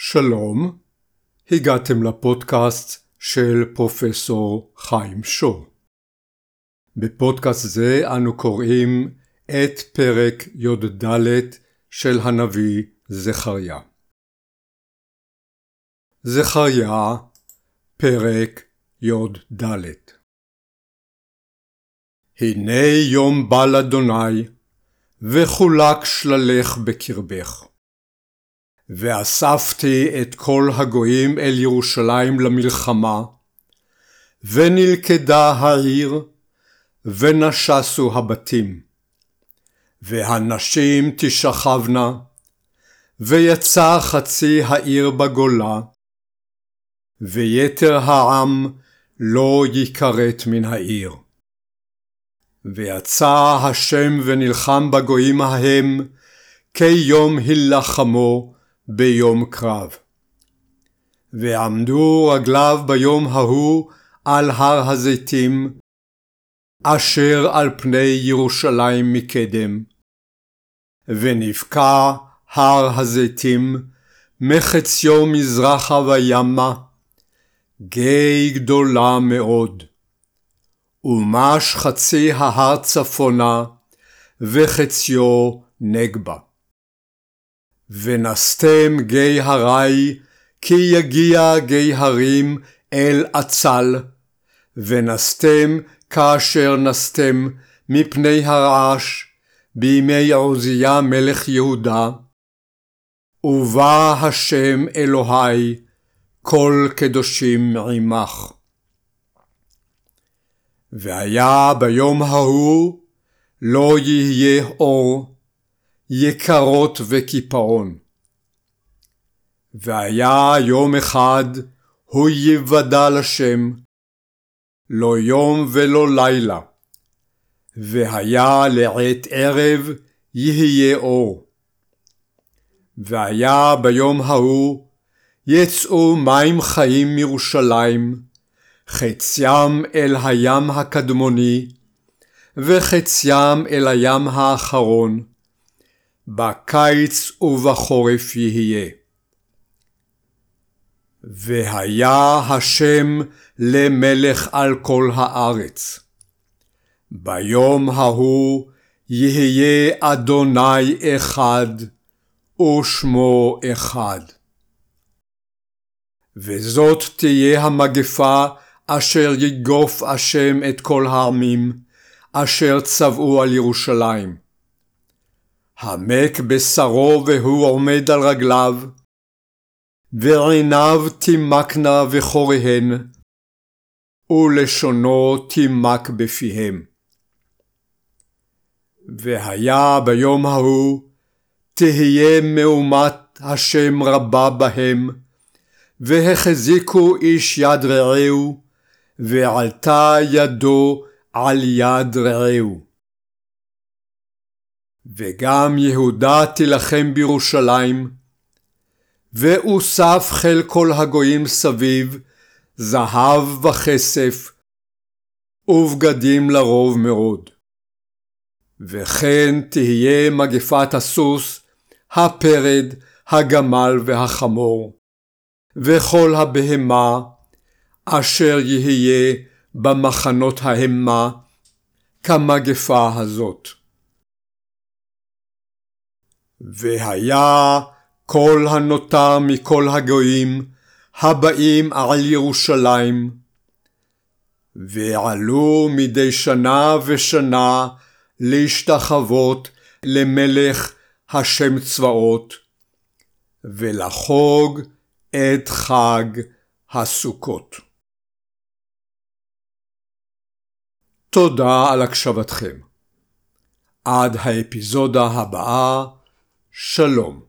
שלום, הגעתם לפודקאסט של פרופסור חיים שור. בפודקאסט זה אנו קוראים את פרק י"ד של הנביא זכריה. זכריה, פרק י"ד. הנה יום בא לאדוני, וחולק שללך בקרבך. ואספתי את כל הגויים אל ירושלים למלחמה, ונלכדה העיר, ונשסו הבתים, והנשים תשכבנה, ויצא חצי העיר בגולה, ויתר העם לא יכרת מן העיר. ויצא השם ונלחם בגויים ההם, כיום הילחמו ביום קרב. ועמדו רגליו ביום ההוא על הר הזיתים, אשר על פני ירושלים מקדם. ונבקע הר הזיתים מחציו מזרחה וימה, גיא גדולה מאוד. ומש חצי ההר צפונה, וחציו נגבה. ונסתם גיא הרי, כי יגיע גיא הרים אל עצל, ונסתם כאשר נסתם מפני הרעש, בימי עוזיה מלך יהודה. ובא השם אלוהי, כל קדושים עמך. והיה ביום ההוא, לא יהיה אור, יקרות וקיפאון. והיה יום אחד, הוא יוודע לשם, לא יום ולא לילה. והיה לעת ערב, יהיה אור. והיה ביום ההוא, יצאו מים חיים מירושלים, חציים אל הים הקדמוני, וחציים אל הים האחרון, בקיץ ובחורף יהיה. והיה השם למלך על כל הארץ. ביום ההוא יהיה אדוני אחד, ושמו אחד. וזאת תהיה המגפה אשר יגוף השם את כל העמים, אשר צבאו על ירושלים. המק בשרו והוא עומד על רגליו, ועיניו תימקנה וחוריהן, ולשונו תימק בפיהם. והיה ביום ההוא, תהיה מהומת השם רבה בהם, והחזיקו איש יד רעהו, ועלתה ידו על יד רעהו. וגם יהודה תילחם בירושלים, ואוסף חיל כל הגויים סביב, זהב וכסף, ובגדים לרוב מאוד. וכן תהיה מגפת הסוס, הפרד, הגמל והחמור, וכל הבהמה, אשר יהיה במחנות ההמה, כמגפה הזאת. והיה כל הנותר מכל הגויים, הבאים על ירושלים, ועלו מדי שנה ושנה להשתחוות למלך השם צבאות, ולחוג את חג הסוכות. תודה על הקשבתכם. עד האפיזודה הבאה, שלום.